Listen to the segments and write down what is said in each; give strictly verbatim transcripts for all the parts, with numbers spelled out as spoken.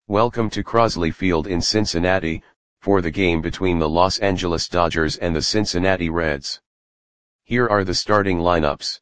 Welcome to Crosley Field in Cincinnati, for the game between the Los Angeles Dodgers and the Cincinnati Reds. Here are the starting lineups.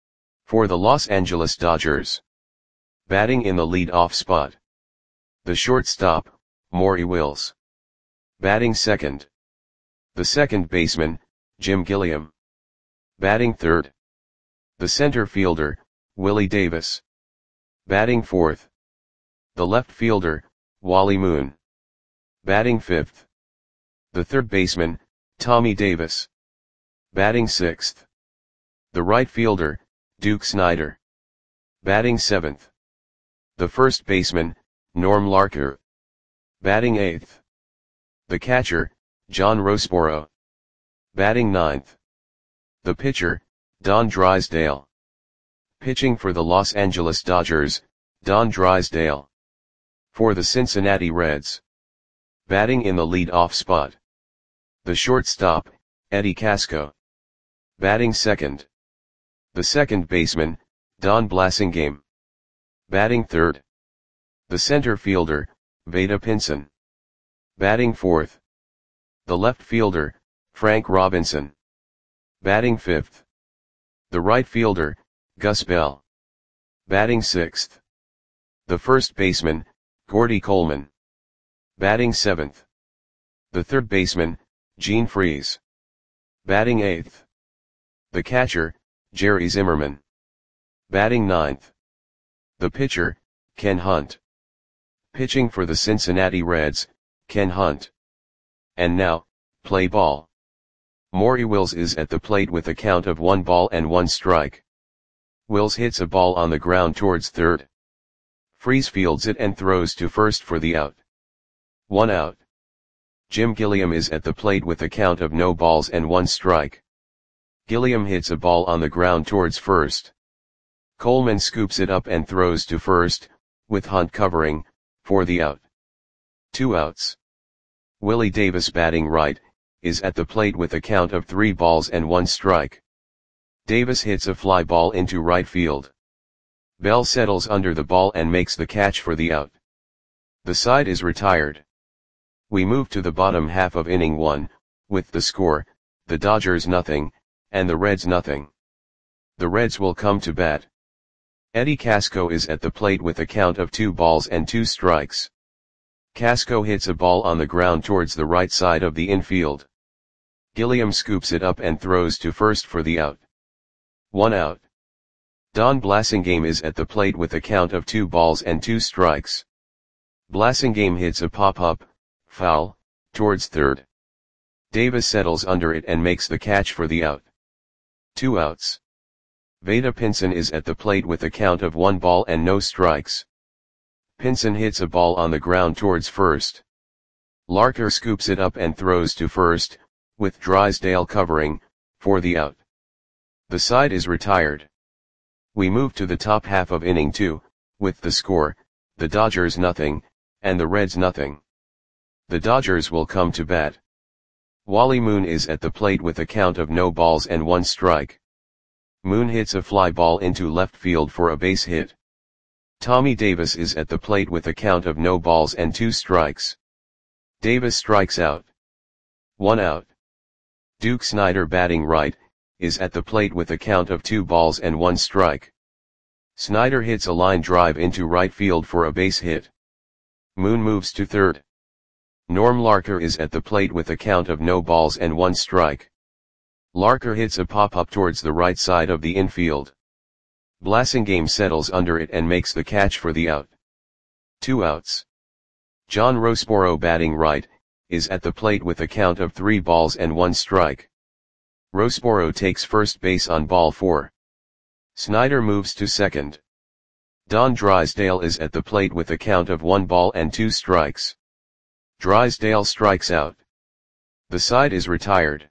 For the Los Angeles Dodgers. Batting in the lead-off spot. The shortstop, Maury Wills. Batting second. The second baseman, Jim Gilliam. Batting third. The center fielder, Willie Davis. Batting fourth. The left fielder, Wally Moon. Batting fifth. The third baseman, Tommy Davis. Batting sixth. The right fielder, Duke Snider. Batting seventh. The first baseman, Norm Larker. Batting eighth. The catcher, John Roseboro. Batting ninth. The pitcher, Don Drysdale. Pitching for the Los Angeles Dodgers, Don Drysdale. For the Cincinnati Reds. Batting in the lead-off spot. The shortstop, Eddie Casco. Batting second. The second baseman, Don Blasingame. Batting third. The center fielder, Vada Pinson. Batting fourth. The left fielder, Frank Robinson. Batting fifth. The right fielder, Gus Bell. Batting sixth. The first baseman, Gordy Coleman. Batting seventh. The third baseman, Gene Freese. Batting eighth. The catcher, Jerry Zimmerman. Batting ninth. The pitcher, Ken Hunt. Pitching for the Cincinnati Reds, Ken Hunt. And now, play ball. Maury Wills is at the plate with a count of one ball and one strike. Wills hits a ball on the ground towards third. Freese fields it and throws to first for the out. One out. Jim Gilliam is at the plate with a count of no balls and one strike. Gilliam hits a ball on the ground towards first. Coleman scoops it up and throws to first, with Hunt covering, for the out. Two outs. Willie Davis, batting right, is at the plate with a count of three balls and one strike. Davis hits a fly ball into right field. Bell settles under the ball and makes the catch for the out. The side is retired. We move to the bottom half of inning one, with the score, the Dodgers nothing, and the Reds nothing. The Reds will come to bat. Eddie Casco is at the plate with a count of two balls and two strikes. Casco hits a ball on the ground towards the right side of the infield. Gilliam scoops it up and throws to first for the out. One out. Don Blasingame is at the plate with a count of two balls and two strikes. Blasingame hits a pop-up, foul, towards third. Davis settles under it and makes the catch for the out. Two outs. Vada Pinson is at the plate with a count of one ball and no strikes. Pinson hits a ball on the ground towards first. Larker scoops it up and throws to first, with Drysdale covering, for the out. The side is retired. We move to the top half of inning two, with the score, the Dodgers nothing, and the Reds nothing. The Dodgers will come to bat. Wally Moon is at the plate with a count of no balls and one strike. Moon hits a fly ball into left field for a base hit. Tommy Davis is at the plate with a count of no balls and two strikes. Davis strikes out. One out. Duke Snider, batting right, is at the plate with a count of two balls and one strike. Snider hits a line drive into right field for a base hit. Moon moves to third. Norm Larker is at the plate with a count of no balls and one strike. Larker hits a pop-up towards the right side of the infield. Blasingame settles under it and makes the catch for the out. Two outs. John Roseboro, batting right, is at the plate with a count of three balls and one strike. Roseboro takes first base on ball four. Snider moves to second. Don Drysdale is at the plate with a count of one ball and two strikes. Drysdale strikes out. The side is retired.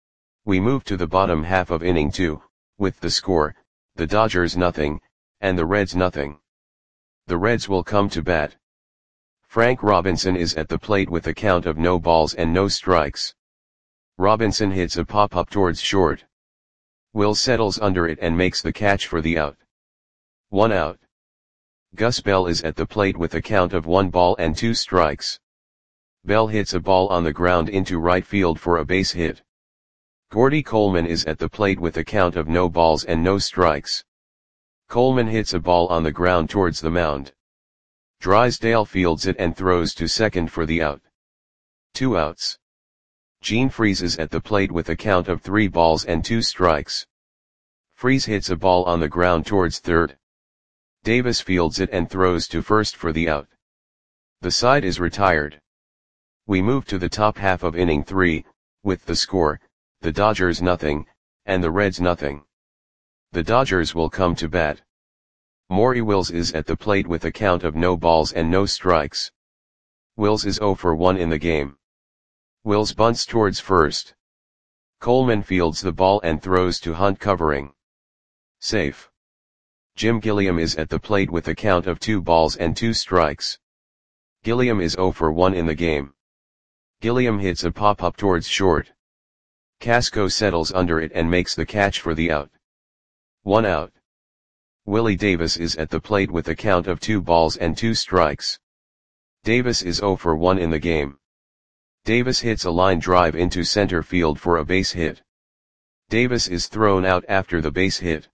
We move to the bottom half of inning two, with the score, the Dodgers nothing, and the Reds nothing. The Reds will come to bat. Frank Robinson is at the plate with a count of no balls and no strikes. Robinson hits a pop-up towards short. Will settles under it and makes the catch for the out. One out. Gus Bell is at the plate with a count of one ball and two strikes. Bell hits a ball on the ground into right field for a base hit. Gordy Coleman is at the plate with a count of no balls and no strikes. Coleman hits a ball on the ground towards the mound. Drysdale fields it and throws to second for the out. Two outs. Gene Freese is at the plate with a count of three balls and two strikes. Freese hits a ball on the ground towards third. Davis fields it and throws to first for the out. The side is retired. We move to the top half of inning three, with the score, the Dodgers nothing, and the Reds nothing. The Dodgers will come to bat. Maury Wills is at the plate with a count of no balls and no strikes. Wills is oh for one in the game. Wills bunts towards first. Coleman fields the ball and throws to Hunt covering. Safe. Jim Gilliam is at the plate with a count of two balls and two strikes. Gilliam is oh for one in the game. Gilliam hits a pop-up towards short. Casco settles under it and makes the catch for the out. One out. Willie Davis is at the plate with a count of two balls and two strikes. Davis is oh for one in the game. Davis hits a line drive into center field for a base hit. Davis is thrown out after the base hit.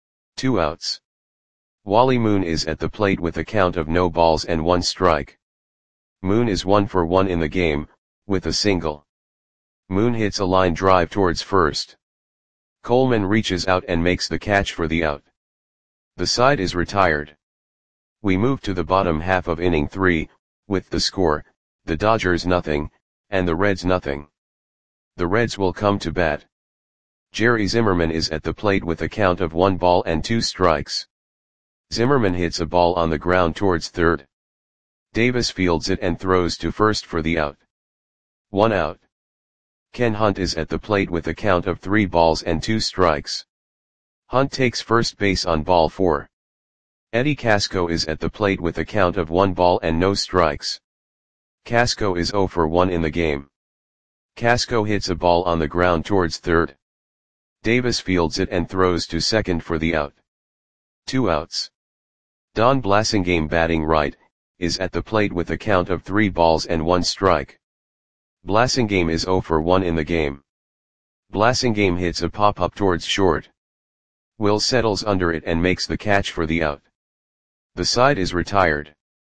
Two outs. Wally Moon is at the plate with a count of no balls and one strike. Moon is one for one in the game, with a single. Moon hits a line drive towards first. Coleman reaches out and makes the catch for the out. The side is retired. We move to the bottom half of inning three, with the score, the Dodgers nothing, and the Reds nothing. The Reds will come to bat. Jerry Zimmerman is at the plate with a count of one ball and two strikes. Zimmerman hits a ball on the ground towards third. Davis fields it and throws to first for the out. One out. Ken Hunt is at the plate with a count of three balls and two strikes. Hunt takes first base on ball four. Eddie Casco is at the plate with a count of one ball and no strikes. Casco is oh for one in the game. Casco hits a ball on the ground towards third. Davis fields it and throws to second for the out. Two outs. Don Blasingame, batting right, is at the plate with a count of three balls and one strike. Blasingame is oh for one in the game. Blasingame hits a pop-up towards short. Will settles under it and makes the catch for the out. The side is retired.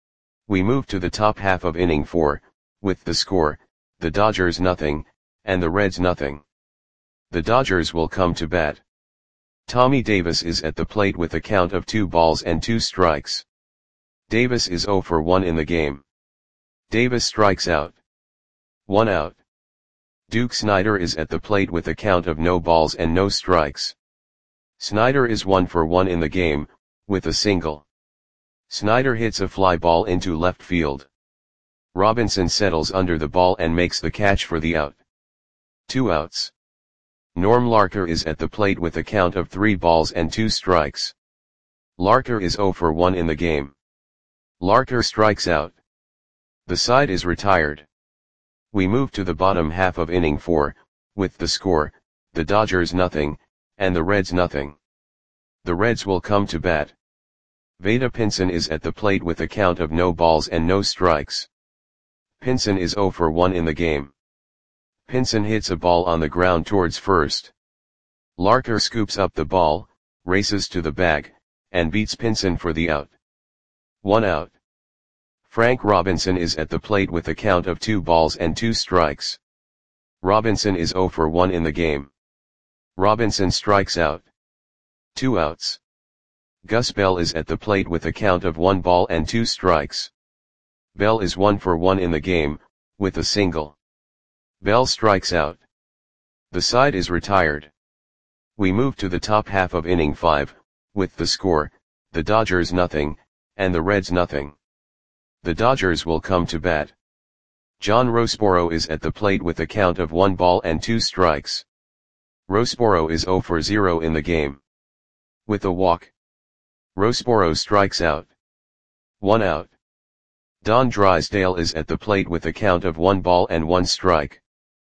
We move to the top half of inning four, with the score, the Dodgers nothing, and the Reds nothing. The Dodgers will come to bat. Tommy Davis is at the plate with a count of two balls and two strikes. Davis is oh for one in the game. Davis strikes out. One out. Duke Snider is at the plate with a count of no balls and no strikes. Snider is one for one in the game, with a single. Snider hits a fly ball into left field. Robinson settles under the ball and makes the catch for the out. Two outs. Norm Larker is at the plate with a count of three balls and two strikes. Larker is oh for one in the game. Larker strikes out. The side is retired. We move to the bottom half of inning four, with the score, the Dodgers nothing, and the Reds nothing. The Reds will come to bat. Vada Pinson is at the plate with a count of no balls and no strikes. Pinson is oh for one in the game. Pinson hits a ball on the ground towards first. Larker scoops up the ball, races to the bag, and beats Pinson for the out. One out. Frank Robinson is at the plate with a count of two balls and two strikes. Robinson is oh for one in the game. Robinson strikes out. Two outs. Gus Bell is at the plate with a count of one ball and two strikes. Bell is one for one in the game, with a single. Bell strikes out. The side is retired. We move to the top half of inning five, with the score, the Dodgers nothing, and the Reds nothing. The Dodgers will come to bat. John Roseboro is at the plate with a count of one ball and two strikes. Roseboro is oh for zero in the game. With a walk. Roseboro strikes out. One out. Don Drysdale is at the plate with a count of one ball and one strike.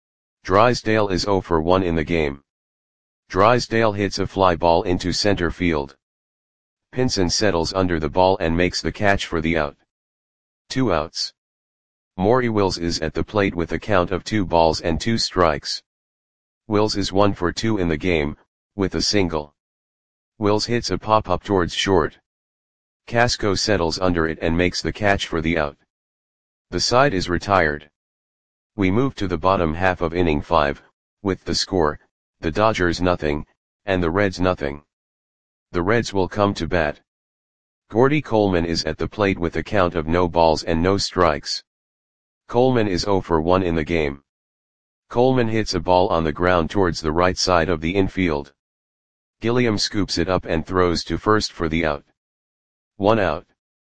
Drysdale is oh for one in the game. Drysdale hits a fly ball into center field. Pinson settles under the ball and makes the catch for the out. Two outs. Maury Wills is at the plate with a count of two balls and two strikes. Wills is one for two in the game, with a single. Wills hits a pop-up towards short. Casco settles under it and makes the catch for the out. The side is retired. We move to the bottom half of inning five, with the score, the Dodgers nothing, and the Reds nothing. The Reds will come to bat. Gordy Coleman is at the plate with a count of no balls and no strikes. Coleman is oh for one in the game. Coleman hits a ball on the ground towards the right side of the infield. Gilliam scoops it up and throws to first for the out. One out.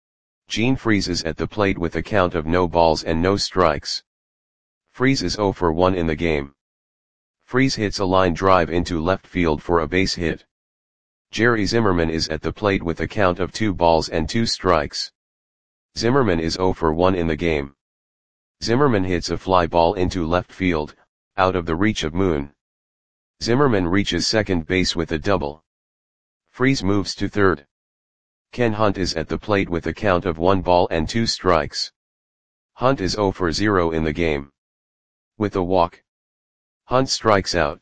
Gene Freese is at the plate with a count of no balls and no strikes. Freese is oh for one in the game. Freese hits a line drive into left field for a base hit. Jerry Zimmerman is at the plate with a count of two balls and two strikes. Zimmerman is oh for one in the game. Zimmerman hits a fly ball into left field, out of the reach of Moon. Zimmerman reaches second base with a double. Freese moves to third. Ken Hunt is at the plate with a count of one ball and two strikes. Hunt is oh for zero in the game. With a walk, Hunt strikes out.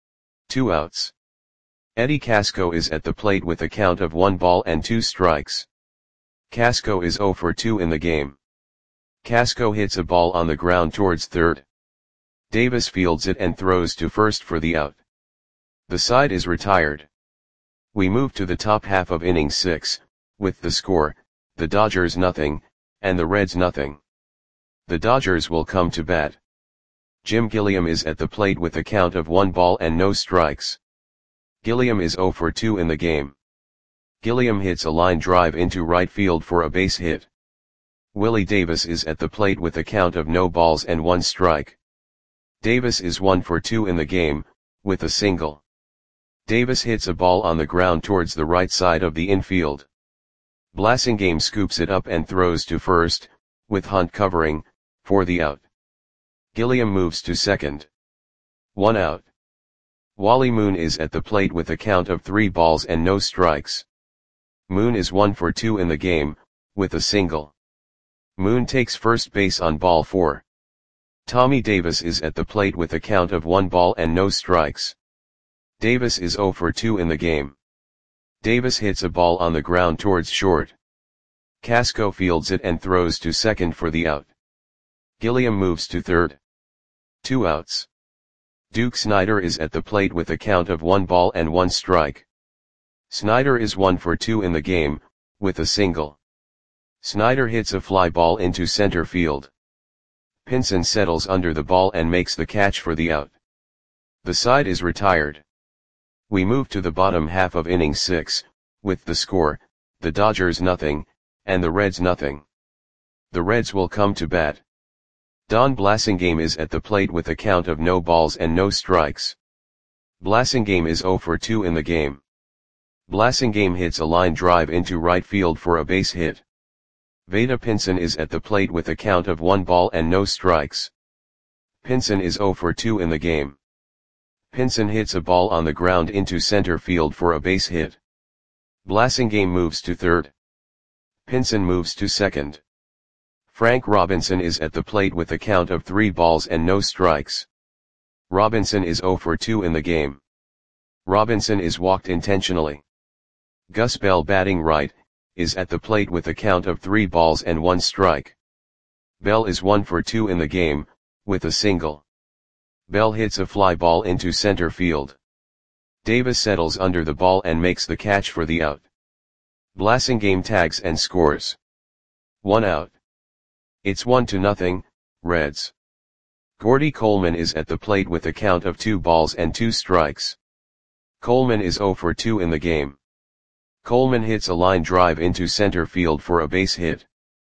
Two outs. Eddie Casco is at the plate with a count of one ball and two strikes. Casco is oh for two in the game. Casco hits a ball on the ground towards third. Davis fields it and throws to first for the out. The side is retired. We move to the top half of inning six, with the score, the Dodgers nothing, and the Reds nothing. The Dodgers will come to bat. Jim Gilliam is at the plate with a count of one ball and no strikes. Gilliam is oh for two in the game. Gilliam hits a line drive into right field for a base hit. Willie Davis is at the plate with a count of no balls and one strike. Davis is one for two in the game, with a single. Davis hits a ball on the ground towards the right side of the infield. Blasingame scoops it up and throws to first, with Hunt covering, for the out. Gilliam moves to second. One out. Wally Moon is at the plate with a count of three balls and no strikes. Moon is one for two in the game, with a single. Moon takes first base on ball four. Tommy Davis is at the plate with a count of one ball and no strikes. Davis is oh for two in the game. Davis hits a ball on the ground towards short. Casco fields it and throws to second for the out. Gilliam moves to third. Two outs. Duke Snider is at the plate with a count of one ball and one strike. Snider is one for two in the game, with a single. Snider hits a fly ball into center field. Pinson settles under the ball and makes the catch for the out. The side is retired. We move to the bottom half of inning six, with the score, the Dodgers nothing, and the Reds nothing. The Reds will come to bat. Don Blasingame is at the plate with a count of no balls and no strikes. Blasingame is oh for two in the game. Blasingame hits a line drive into right field for a base hit. Vada Pinson is at the plate with a count of one ball and no strikes. Pinson is oh for two in the game. Pinson hits a ball on the ground into center field for a base hit. Blasingame moves to third. Pinson moves to second. Frank Robinson is at the plate with a count of three balls and no strikes. Robinson is oh for two in the game. Robinson is walked intentionally. Gus Bell, batting right, is at the plate with a count of three balls and one strike. Bell is one for two in the game, with a single. Bell hits a fly ball into center field. Davis settles under the ball and makes the catch for the out. Blasingame tags and scores. One out. It's one to nothing, Reds. Gordy Coleman is at the plate with a count of two balls and two strikes. Coleman is oh for two in the game. Coleman hits a line drive into center field for a base hit.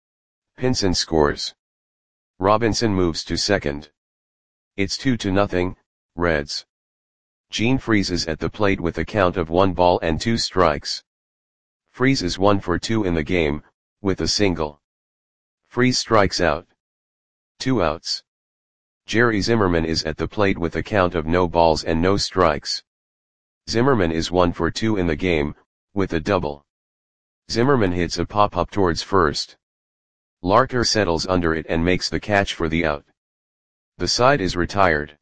Pinson scores. Robinson moves to second. It's two to nothing, Reds. Gene Freese is at the plate with a count of one ball and two strikes. Freese is one for two in the game, with a single. Freese strikes out. Two outs. Jerry Zimmerman is at the plate with a count of no balls and no strikes. Zimmerman is one for two in the game, with a double. Zimmerman hits a pop-up towards first. Larker settles under it and makes the catch for the out. The side is retired.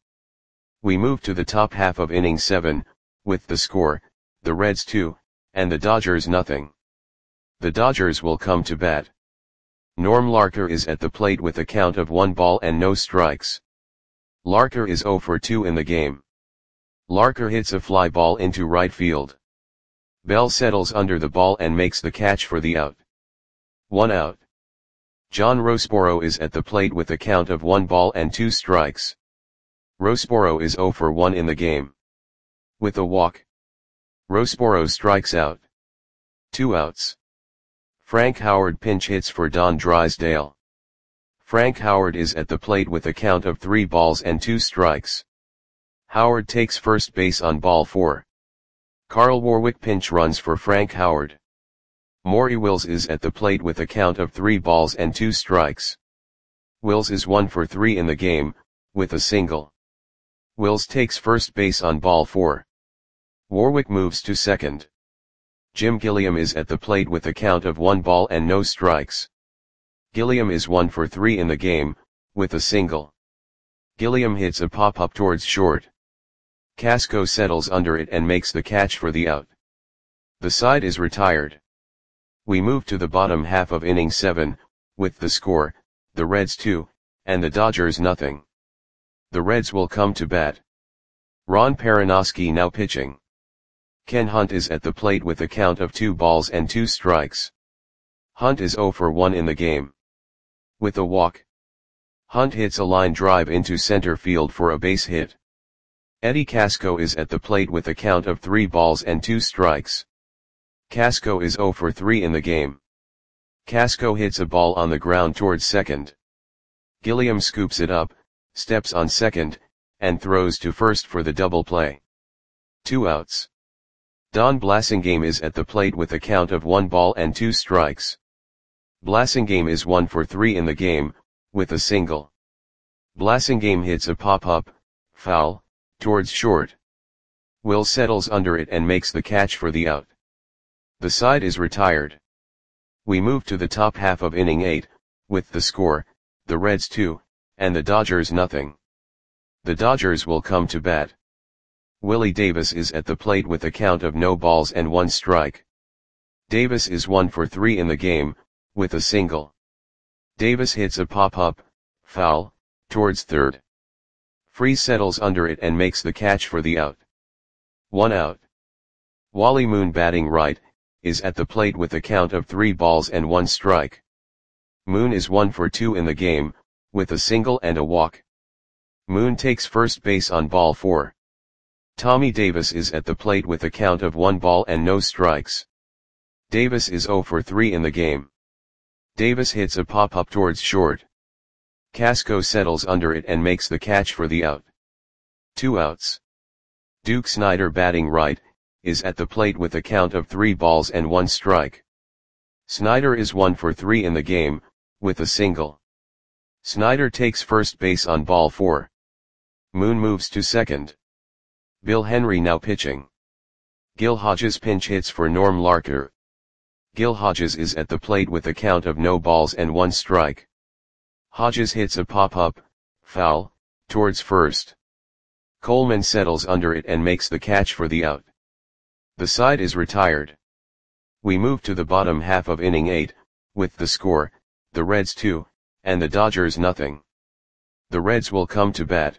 We move to the top half of inning seven, with the score, the Reds two, and the Dodgers nothing. The Dodgers will come to bat. Norm Larker is at the plate with a count of one ball and no strikes. Larker is oh for two in the game. Larker hits a fly ball into right field. Bell settles under the ball and makes the catch for the out. One out. John Roseboro is at the plate with a count of one ball and two strikes. Roseboro is oh for one in the game. With a walk, Roseboro strikes out. Two outs. Frank Howard pinch hits for Don Drysdale. Frank Howard is at the plate with a count of three balls and two strikes. Howard takes first base on ball four. Carl Warwick pinch runs for Frank Howard. Maury Wills is at the plate with a count of three balls and two strikes. Wills is one for three in the game, with a single. Wills takes first base on ball four. Warwick moves to second. Jim Gilliam is at the plate with a count of one ball and no strikes. Gilliam is one for three in the game, with a single. Gilliam hits a pop-up towards short. Casco settles under it and makes the catch for the out. The side is retired. We move to the bottom half of inning seven, with the score, the Reds two, and the Dodgers nothing. The Reds will come to bat. Ron Perranoski now pitching. Ken Hunt is at the plate with a count of two balls and two strikes. Hunt is oh for one in the game. With a walk, Hunt hits a line drive into center field for a base hit. Eddie Casco is at the plate with a count of three balls and two strikes. Casco is oh for three in the game. Casco hits a ball on the ground towards second. Gilliam scoops it up, steps on second, and throws to first for the double play. Two outs. Don Blasingame is at the plate with a count of one ball and two strikes. Blasingame is one for three in the game, with a single. Blasingame hits a pop-up, foul, towards short. Will settles under it and makes the catch for the out. The side is retired. We move to the top half of inning eight, with the score, the Reds two, and the Dodgers nothing. The Dodgers will come to bat. Willie Davis is at the plate with a count of no balls and one strike. Davis is one for three in the game, with a single. Davis hits a pop-up, foul, towards third. Freese settles under it and makes the catch for the out. One out. Wally Moon batting right, is at the plate with a count of three balls and one strike. Moon is one for two in the game, with a single and a walk. Moon takes first base on ball four. Tommy Davis is at the plate with a count of one ball and no strikes. Davis is oh for three in the game. Davis hits a pop-up towards short. Casco settles under it and makes the catch for the out. Two outs. Duke Snider batting right, is at the plate with a count of three balls and one strike. Snider is one for three in the game, with a single. Snider takes first base on ball four. Moon moves to second. Bill Henry now pitching. Gil Hodges pinch hits for Norm Larker. Gil Hodges is at the plate with a count of no balls and one strike. Hodges hits a pop-up, foul, towards first. Coleman settles under it and makes the catch for the out. The side is retired. We move to the bottom half of inning eight, with the score, the Reds two, and the Dodgers nothing. The Reds will come to bat.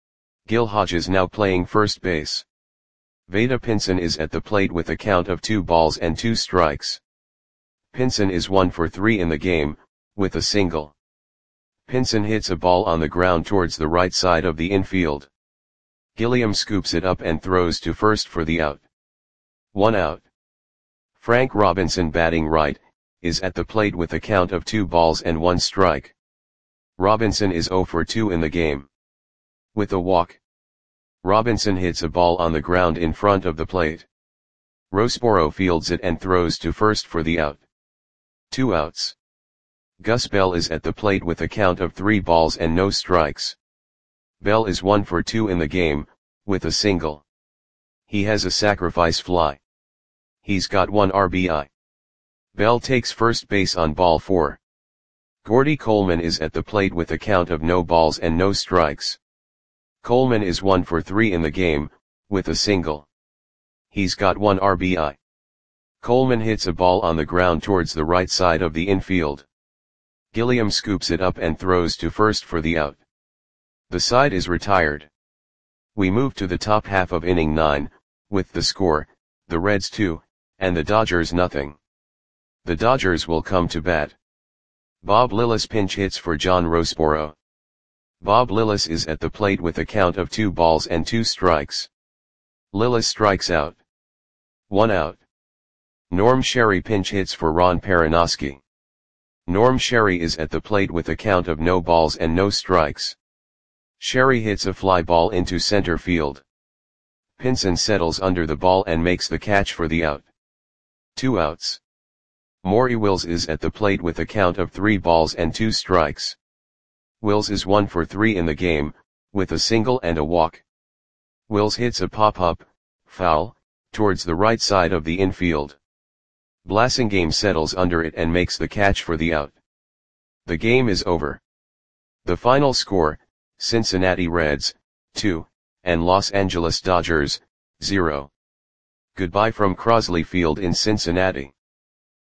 Gil Hodges now playing first base. Vada Pinson is at the plate with a count of two balls and two strikes. Pinson is one for three in the game, with a single. Pinson hits a ball on the ground towards the right side of the infield. Gilliam scoops it up and throws to first for the out. One out. Frank Robinson batting right, is at the plate with a count of two balls and one strike. Robinson is oh for two in the game. With a walk, Robinson hits a ball on the ground in front of the plate. Roseboro fields it and throws to first for the out. Two outs. Gus Bell is at the plate with a count of three balls and no strikes. Bell is one for two in the game, with a single. He has a sacrifice fly. He's got one R B I. Bell takes first base on ball four. Gordy Coleman is at the plate with a count of no balls and no strikes. Coleman is one for three in the game, with a single. He's got one R B I. Coleman hits a ball on the ground towards the right side of the infield. Gilliam scoops it up and throws to first for the out. The side is retired. We move to the top half of inning nine, with the score, the Reds two, and the Dodgers nothing. The Dodgers will come to bat. Bob Lillis pinch hits for John Roseboro. Bob Lillis is at the plate with a count of two balls and two strikes. Lillis strikes out. One out. Norm Sherry pinch hits for Ron Perranoski. Norm Sherry is at the plate with a count of no balls and no strikes. Sherry hits a fly ball into center field. Pinson settles under the ball and makes the catch for the out. Two outs. Maury Wills is at the plate with a count of three balls and two strikes. Wills is one for three in the game, with a single and a walk. Wills hits a pop-up, foul, towards the right side of the infield. Blasingame settles under it and makes the catch for the out. The game is over. The final score, Cincinnati Reds, two, and Los Angeles Dodgers, zero. Goodbye from Crosley Field in Cincinnati.